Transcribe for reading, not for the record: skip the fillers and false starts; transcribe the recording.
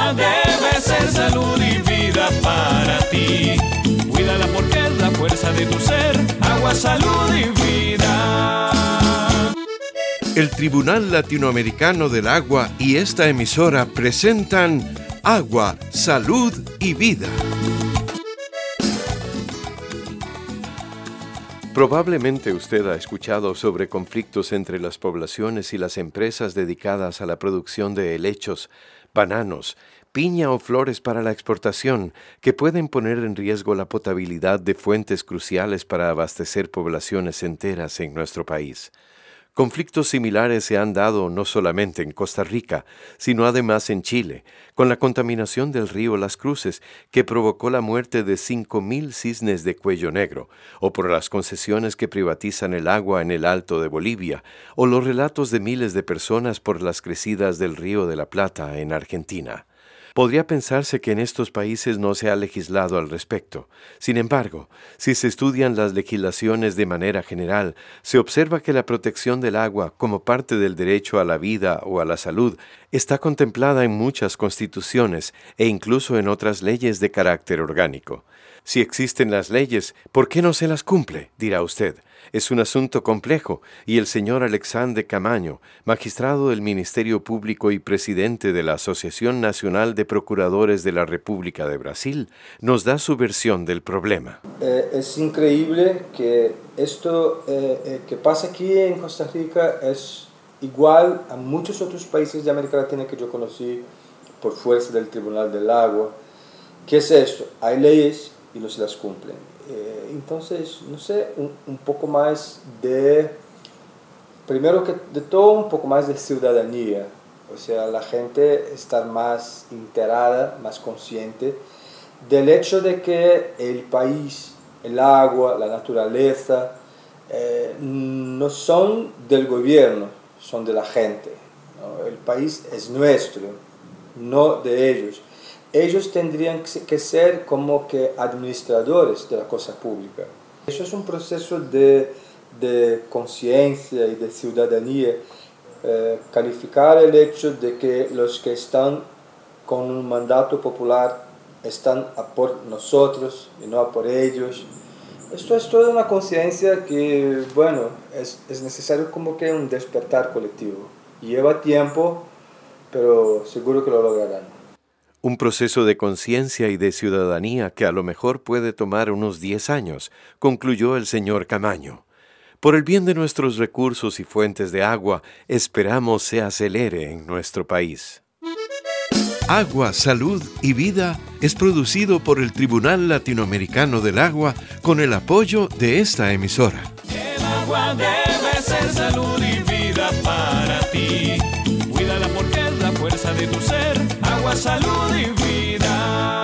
agua debe ser salud y vida para ti. Cuídala porque es la fuerza de tu ser. Agua, salud y vida. El Tribunal Latinoamericano del Agua y esta emisora presentan Agua, Salud y Vida. Probablemente usted ha escuchado sobre conflictos entre las poblaciones y las empresas dedicadas a la producción de helechos, bananos, piña o flores para la exportación, que pueden poner en riesgo la potabilidad de fuentes cruciales para abastecer poblaciones enteras en nuestro país. Conflictos similares se han dado no solamente en Costa Rica, sino además en Chile, con la contaminación del río Las Cruces, que provocó la muerte de 5,000 cisnes de cuello negro, o por las concesiones que privatizan el agua en el Alto de Bolivia, o los relatos de miles de personas por las crecidas del río de la Plata en Argentina. Podría pensarse que en estos países no se ha legislado al respecto. Sin embargo, si se estudian las legislaciones de manera general, se observa que la protección del agua como parte del derecho a la vida o a la salud está contemplada en muchas constituciones e incluso en otras leyes de carácter orgánico. Si existen las leyes, ¿por qué no se las cumple?, dirá usted. Es un asunto complejo y el señor Alexandre Camaño, magistrado del Ministerio Público y presidente de la Asociación Nacional de Procuradores de la República de Brasil, nos da su versión del problema. Es increíble que esto que pasa aquí en Costa Rica es igual a muchos otros países de América Latina que yo conocí por fuerza del Tribunal del Agua. ¿Qué es esto? Hay leyes y no se las cumplen. Entonces, no sé, un poco más de, primero que de todo, un poco más de ciudadanía, o sea, la gente estar más enterada, más consciente del hecho de que el país, el agua, la naturaleza, no son del gobierno, son de la gente, ¿no? El país es nuestro, no de ellos. Ellos tendrían que ser como que administradores de la cosa pública. Eso es un proceso de conciencia y de ciudadanía. Calificar el hecho de que los que están con un mandato popular están a por nosotros y no a por ellos. Esto es toda una conciencia que, bueno, es necesario como que un despertar colectivo. Lleva tiempo, pero seguro que lo lograrán. Un proceso de conciencia y de ciudadanía que a lo mejor puede tomar unos 10 años, concluyó el señor Camaño. Por el bien de nuestros recursos y fuentes de agua, esperamos se acelere en nuestro país. Agua, Salud y Vida es producido por el Tribunal Latinoamericano del Agua con el apoyo de esta emisora. El agua debe ser salud y vida para ti. Cuídala porque es la fuerza de tu ser. Agua, salud y vida.